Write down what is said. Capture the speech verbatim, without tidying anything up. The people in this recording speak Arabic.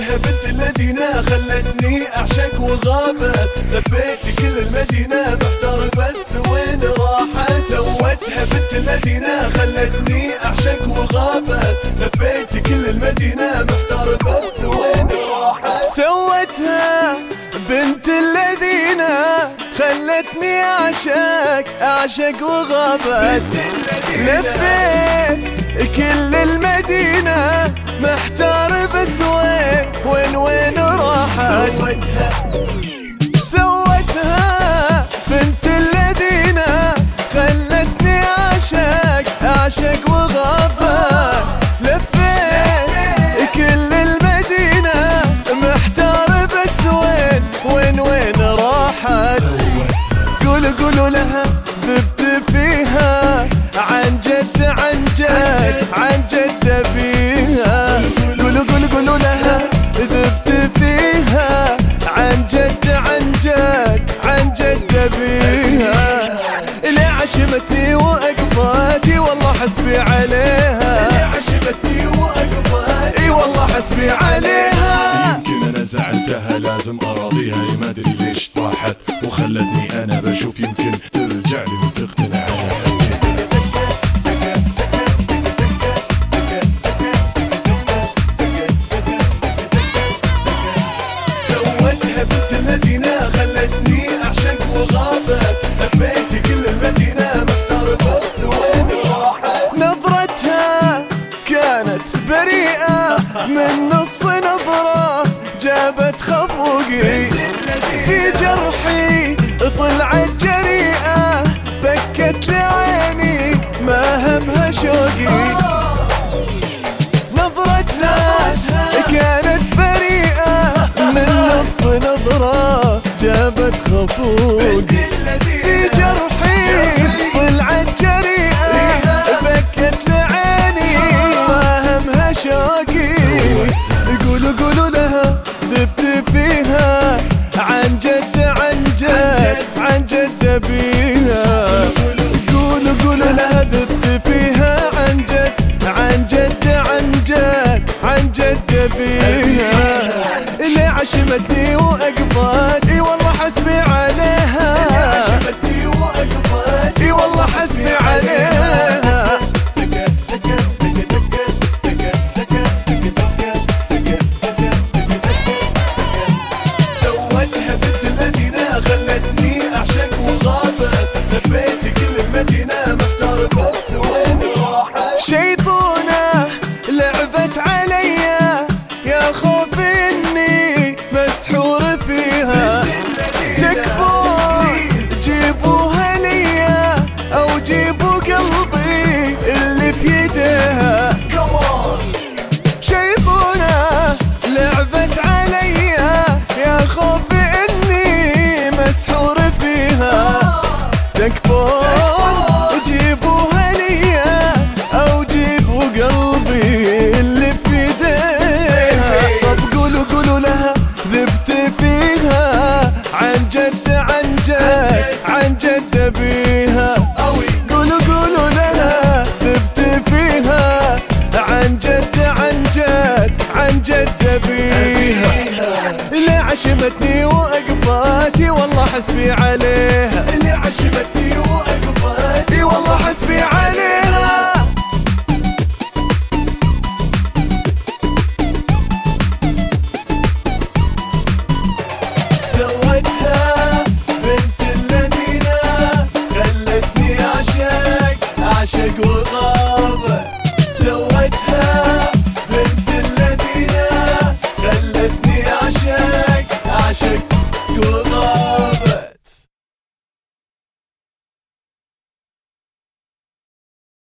سوتها بنت المدينة خلتني أعشق وغابت، لبيت كل المدينة محتار بس وين راحت. سوتها بنت المدينة خلتني أعشق وغابت، لبيت كل المدينة محتار بس وين راحت. سوتها بنت الذين خلتني أعشق أعشق وغابت، لفيت كل المدينة محتار بس وين وين وين راحت. سوتها سوتها بنت الذين خلتني أعشق أعشق وغابت، لفيت كل المدينة محتار بس وين وين وين راحت. قولوا قولوا لها ذبت فيها عن جد عن جد عن جد فيها. قولوا قولوا قولوا لها ذبت فيها عن جد عن جد عن جد فيها. اللي عشمتني وأقفاتي والله حسبي عليها، اللي عشمتني وأقفاتي اي والله حسبي عليها. يمكن أنا زعلتها لازم أراضيها، ما أدري ليش راحت وخلتني أنا بشوف يمكن ترجع لي وتقتنع على حبي. سوتها بنت المدينة خلتني أعشق وغابت، لبيت كل المدينة محتار بس وين راحت. نظرتها كانت بريئة من نص نظرة جابت خفوقي، في جرحي طلعت جريئة بكت لعيني ما همها شوقي. نظرتها كانت بريئة من نص نظرة جابت خفوقي، في جرحي طلعت جريئة بكت لعيني ما همها شوقي. قولوا قولوا لها ذبت فيها عن جد عن جد عن جد بيها. قولوا قولوا لها ذبت فيها عن جد عن جد عن جد عن جد بيها. اللي عشمتني وأقفاتي والله حسبي عليها، اللي عشمتني وأقفاتي والله حسبي عليها. سوتها بنت المدينة خلتني أعشق وغابت، لبيت كل المدينة محتار بس وين راحت. شيطونة لعبت عليا يا خوف إني مسحور فيها. تكفون جيبوها ليا أو جيبوا قلبي اللي في يديها. شيطونة لعبت عليا يا خوف إني مسحور فيها. تكفون جيبوها ليا أو جيبوا قلبي اللي في يديها. طب قولوا قولوا لها ذبت فيها عن جد عن جد عن جد بيها. قولوا قولوا لها ذبت فيها عن جد عن جد عن جد بيها. اللي عشمتني وأقفاتي والله حسبي عليها.